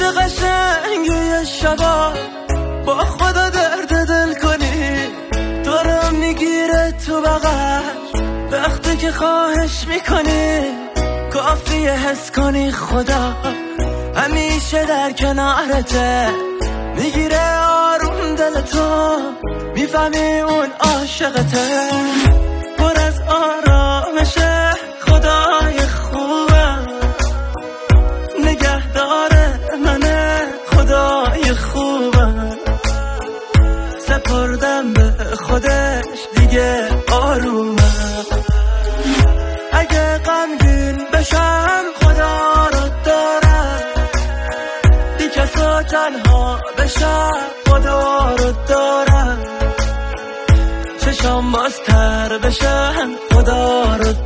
قشنگه شبا با خدا درد دل کنی، دارم میگیره تو بغل وقتی که خواهش میکنی، کافیه حس کنی خدا همیشه در کنارته، میگیره آروم دل تو، میفهمی اون عاشقته، پر از آرامشه، خدای خوبه نگهداره منه، خدای خوبه سپردم به خودش دیگه آرومه، اگه غمگین بشم خدا رو دارم، بی کسا تنها بشم خدا رو دارم، چشم بازتر بشم خدا رو